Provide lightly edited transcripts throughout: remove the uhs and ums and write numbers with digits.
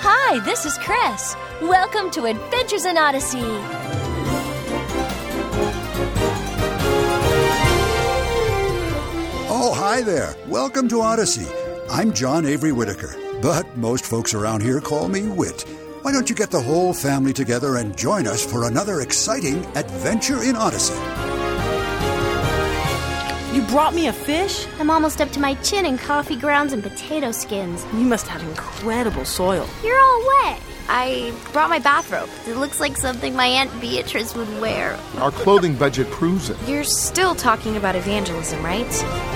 Hi, this is Chris. Welcome to Adventures in Odyssey. Oh, hi there. Welcome to Odyssey. I'm John Avery Whitaker, but most folks around here call me Whit. Why don't you get the whole family together and join us for another exciting adventure in Odyssey? You brought me a fish? I'm almost up to my chin in coffee grounds and potato skins. You must have incredible soil. You're all wet. I brought my bathrobe. It looks like something my Aunt Beatrice would wear. Our clothing budget proves it. You're still talking about evangelism, right?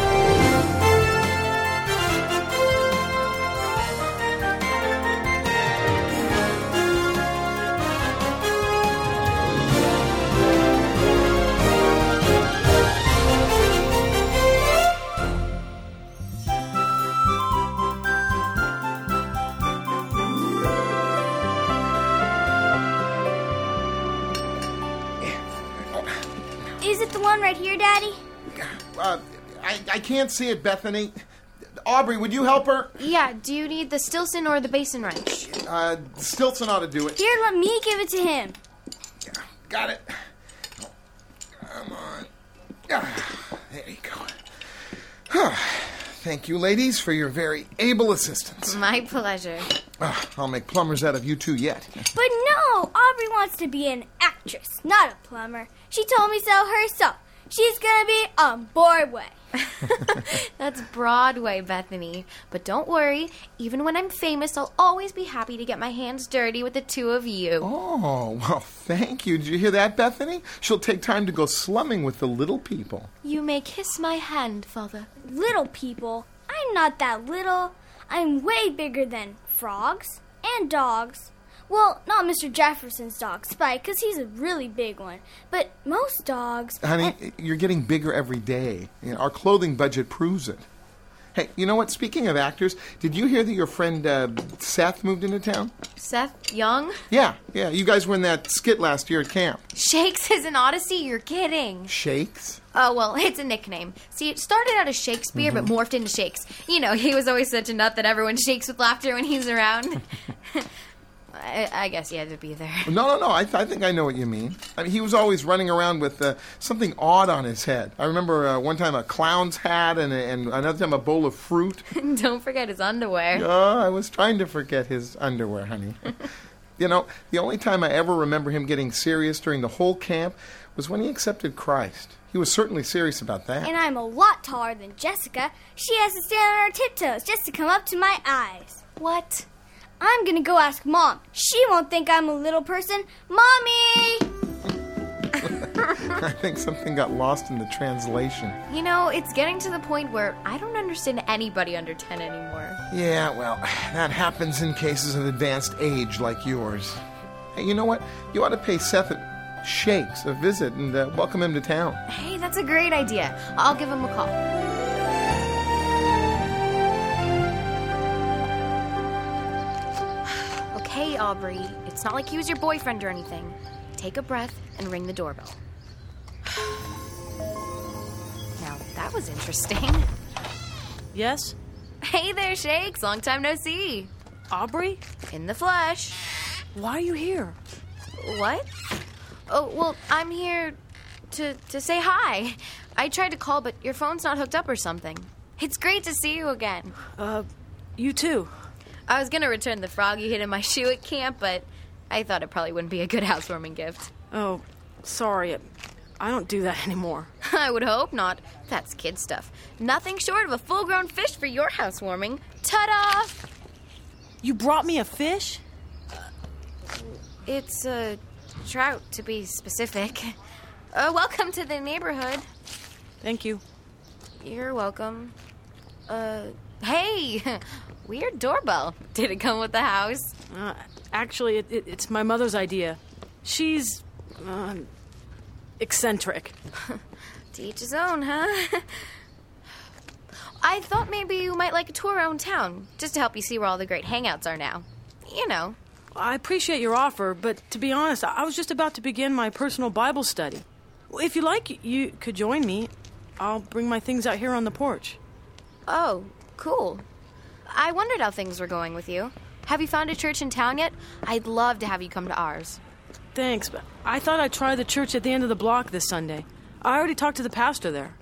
Is it the one right here, Daddy? I can't see it, Bethany. Aubrey, would you help her? Yeah, do you need the Stilson or the basin wrench? Stilson ought to do it. Here, let me give it to him. Got it. Come on. There you go. Thank you, ladies, for your very able assistance. My pleasure. I'll make plumbers out of you two yet. But no, Aubrey wants to be an actress, not a plumber. She told me so herself. She's gonna be on Broadway. That's Broadway, Bethany. But don't worry, even when I'm famous, I'll always be happy to get my hands dirty with the two of you. Oh, well, thank you. Did you hear that, Bethany? She'll take time to go slumming with the little people. You may kiss my hand, Father. Little people? I'm not that little. I'm way bigger than frogs and dogs. Well, not Mr. Jefferson's dog, Spike, because he's a really big one. But most dogs... Honey, you're getting bigger every day. You know, our clothing budget proves it. Hey, you know what? Speaking of actors, did you hear that your friend Seth moved into town? Seth Young? Yeah. You guys were in that skit last year at camp. Shakes is an Odyssey? You're kidding. Shakes? Oh, well, it's a nickname. See, it started out as Shakespeare, but morphed into Shakes. You know, he was always such a nut that everyone shakes with laughter when he's around. I guess he had to be there. No. I think I know what you mean. I mean, he was always running around with something odd on his head. I remember one time a clown's hat and another time a bowl of fruit. Don't forget his underwear. Oh, I was trying to forget his underwear, honey. You know, the only time I ever remember him getting serious during the whole camp was when he accepted Christ. He was certainly serious about that. And I'm a lot taller than Jessica. She has to stand on her tiptoes just to come up to my eyes. What? I'm gonna go ask Mom. She won't think I'm a little person. Mommy! I think something got lost in the translation. You know, it's getting to the point where I don't understand anybody under 10 anymore. Yeah, well, that happens in cases of advanced age like yours. Hey, you know what? You ought to pay Seth at Shakes a visit and welcome him to town. Hey, that's a great idea. I'll give him a call. Okay, Aubrey, it's not like he was your boyfriend or anything. Take a breath and ring the doorbell. Now, that was interesting. Yes? Hey there, Shakes. Long time no see. Aubrey? In the flesh. Why are you here? What? Oh, well, I'm here to say hi. I tried to call, but your phone's not hooked up or something. It's great to see you again. You too. I was going to return the frog you hid in my shoe at camp, but I thought it probably wouldn't be a good housewarming gift. Oh, sorry. I don't do that anymore. I would hope not. That's kid stuff. Nothing short of a full-grown fish for your housewarming. Ta-da! You brought me a fish? It's a trout, to be specific. Welcome to the neighborhood. Thank you. You're welcome. Hey! Weird doorbell. Did it come with the house? Actually, it's my mother's idea. She's, eccentric. To each his own, huh? I thought maybe you might like a tour around town, just to help you see where all the great hangouts are now. You know. I appreciate your offer, but to be honest, I was just about to begin my personal Bible study. If you like, you could join me. I'll bring my things out here on the porch. Oh, cool. I wondered how things were going with you. Have you found a church in town yet? I'd love to have you come to ours. Thanks, but I thought I'd try the church at the end of the block this Sunday. I already talked to the pastor there.